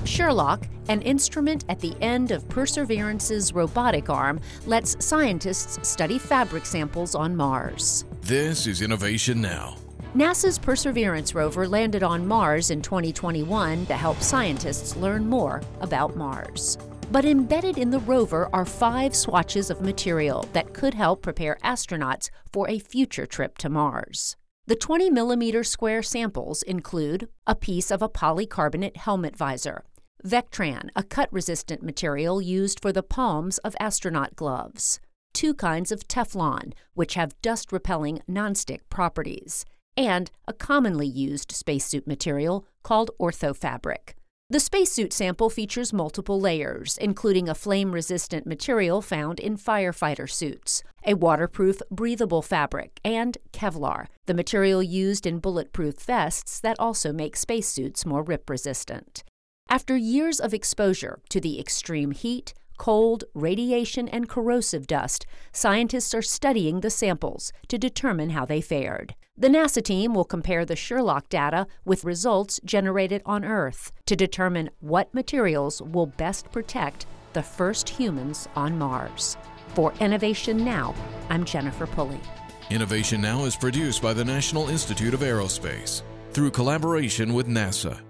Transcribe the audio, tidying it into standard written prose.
Sherlock, an instrument at the end of Perseverance's robotic arm, lets scientists study fabric samples on Mars. This is Innovation Now. NASA's Perseverance rover landed on Mars in 2021 to help scientists learn more about Mars. But embedded in the rover are 5 swatches of material that could help prepare astronauts for a future trip to Mars. The 20-millimeter square samples include a piece of a polycarbonate helmet visor, Vectran, a cut-resistant material used for the palms of astronaut gloves, 2 kinds of Teflon, which have dust-repelling nonstick properties, and a commonly used spacesuit material called orthofabric. The spacesuit sample features multiple layers, including a flame-resistant material found in firefighter suits, a waterproof, breathable fabric, and Kevlar, the material used in bulletproof vests that also make spacesuits more rip-resistant. After years of exposure to the extreme heat, cold, radiation, and corrosive dust, scientists are studying the samples to determine how they fared. The NASA team will compare the Sherlock data with results generated on Earth to determine what materials will best protect the first humans on Mars. For Innovation Now, I'm Jennifer Pulley. Innovation Now is produced by the National Institute of Aerospace through collaboration with NASA.